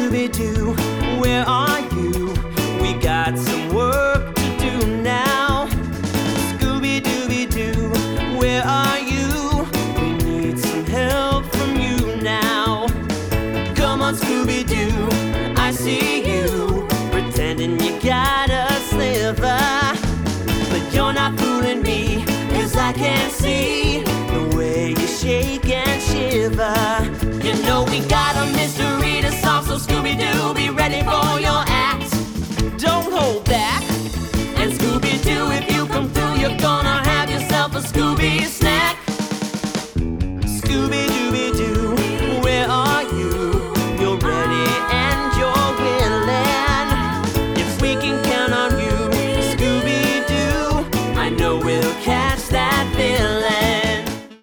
Scooby-Doo, where are you? We got some work to do now. Scooby-Dooby-Doo, where are you? We need some help from you now. Come on, Scooby-Doo, I see you, pretending you got a sliver. But you're not fooling me, 'cause I can see the way you shake and shiver. You know we got a mystery to solve, so Scooby-Doo, be ready for your act. Don't hold back. And Scooby-Doo, if you come through, you're gonna have yourself a Scooby snack. Scooby